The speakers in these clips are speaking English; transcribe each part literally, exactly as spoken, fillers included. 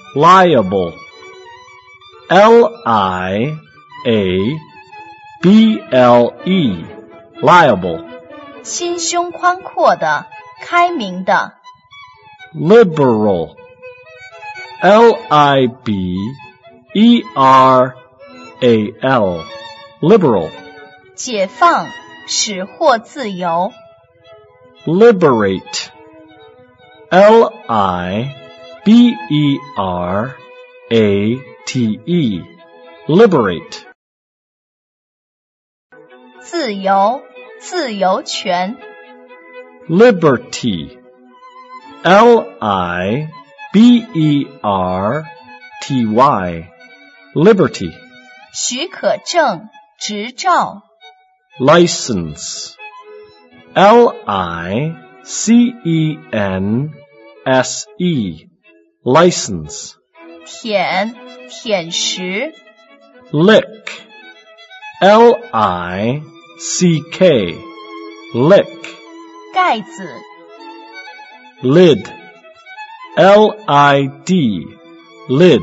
liable. L I A B L E, liable. 心胸宽阔的，开明的。 liberal. L I B E R A L, liberal. 解放，使获自由。 liberate. L I B E R A T E, liberate. 自由，自由权。 liberty. L I B E R T Y, liberty. 许可证，执照。 license. L I C E N S E, license. 舔，舔食。 lick. L I C K, lick. 盖子。 lid. L I D, lid.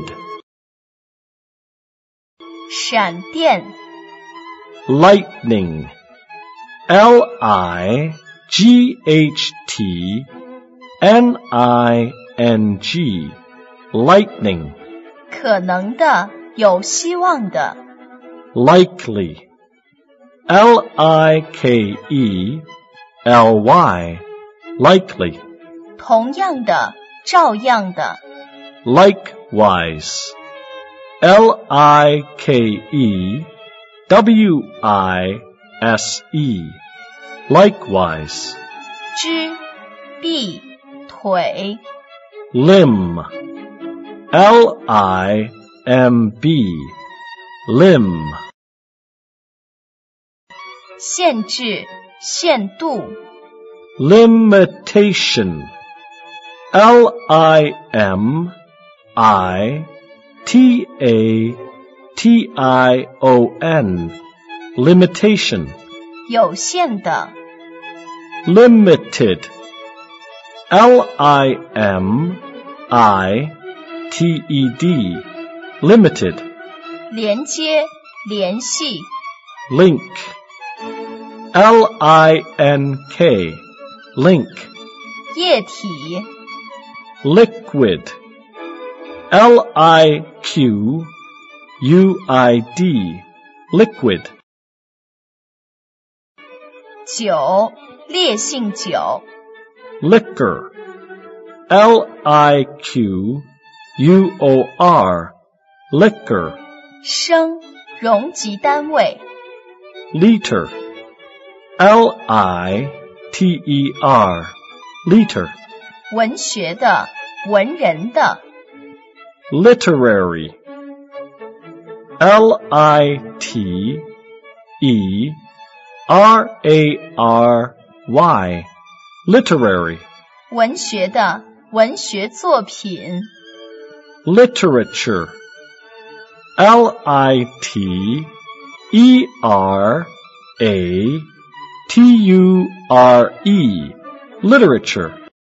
闪电。 lightning. L I G H T N I N G, lightning. 可能的，有希望的。 likely. L I K E L Y, likely. 同样的，照样的。 likewise. L I K E W I S E, likewise. 肢，臂，腿。 limb. L I M B, limb. 限制，限度。 limitation. L I M I T A T I O N, limitation. 有限的。 limited. L I M I T E D, limited. 连接，联系。 link. L I N K, link. 液体。 liquid. L I Q U I D, liquid. 酒，烈性酒。 liquor. L I Q U O R, liquor. 升，容积单位。 liter. L I T E R, liter. 文学的，文人的。 literary. L I T E R A R Y, literary. 文学的，文学作品。 literature. L I T E R A T U R E, literature.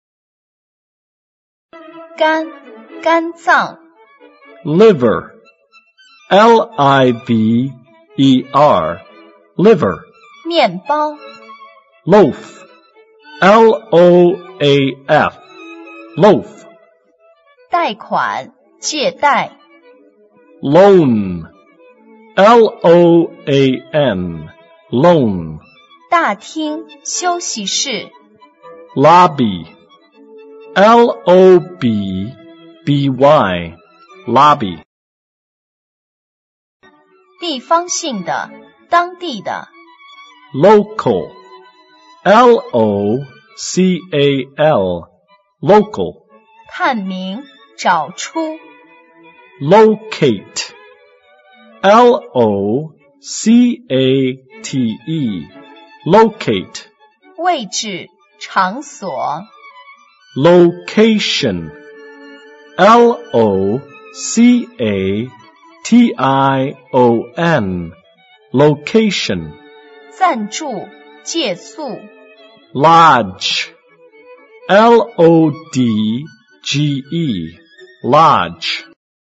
肝，肝脏。 liver. L I V E R, liver. 面包。 loaf. L O A F, loaf. 贷款，借贷。 loan. L O A N, loan. 大厅，休息室。 lobby. L O B B Y, lobby. 地方性的，当地的。 local. L O C A L, local. 探明，找出。 locate. L O C A T E, locate. 位置，场所。 location. L O C A T I O N, location. 赞助，借宿。 lodge. L O D G E, large.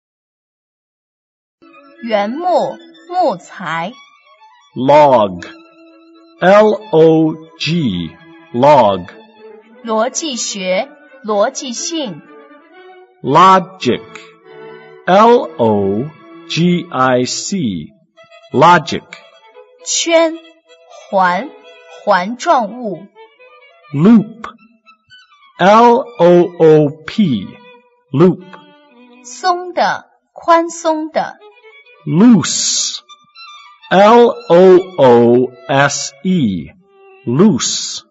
原木，木材。 Log, L O G, log. 逻辑学，逻辑性。 Logic, L O G I C, logic. 圈，环，环状物。 Loop, L O O P, loop. 松的，宽松的。 Loose, L O O S E, loose.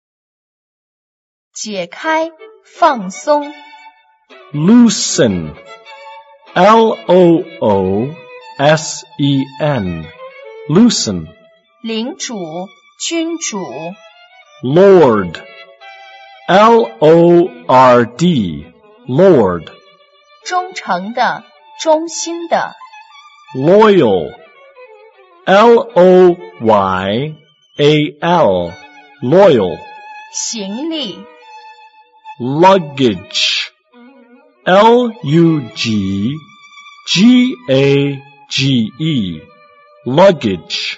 解开，放松。 Loosen, L O O S E N, loosen. 领主，君主。 Lord, L O R D, Lord. 忠诚的，忠心的。 Loyal, L O Y A L, loyal. 行李。 Luggage, L U G G A G E, luggage.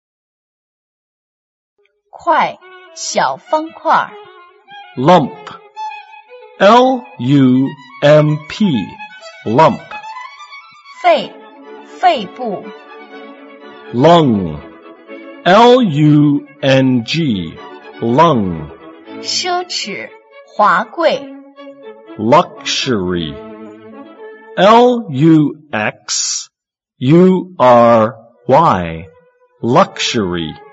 块，小方块。 Lump, L U M P, lump. 肺，肺部。 Lung, L U N G, lung. 奢侈，华贵。 Luxury, L U X U R Y, luxury.